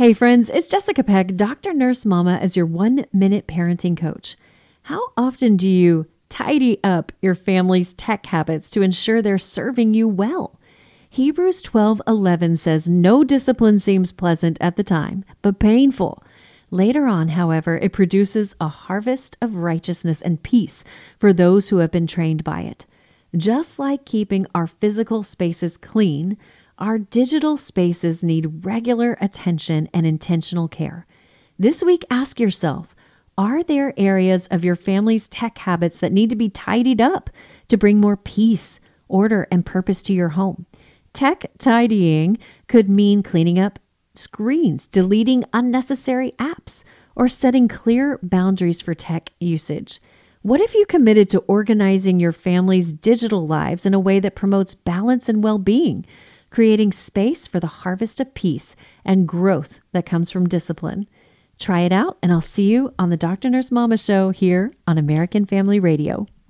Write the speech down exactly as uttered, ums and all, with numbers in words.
Hey friends, it's Jessica Peck, Doctor Nurse Mama, as your one-minute parenting coach. How often do you tidy up your family's tech habits to ensure they're serving you well? Hebrews twelve eleven says, "No discipline seems pleasant at the time, but painful. Later on, however, it produces a harvest of righteousness and peace for those who have been trained by it." Just like keeping our physical spaces clean, our digital spaces need regular attention and intentional care. This week, ask yourself, are there areas of your family's tech habits that need to be tidied up to bring more peace, order, and purpose to your home? Tech tidying could mean cleaning up screens, deleting unnecessary apps, or setting clear boundaries for tech usage. What if you committed to organizing your family's digital lives in a way that promotes balance and well-being, creating space for the harvest of peace and growth that comes from discipline? Try it out, and I'll see you on the Doctor Nurse Mama Show here on American Family Radio.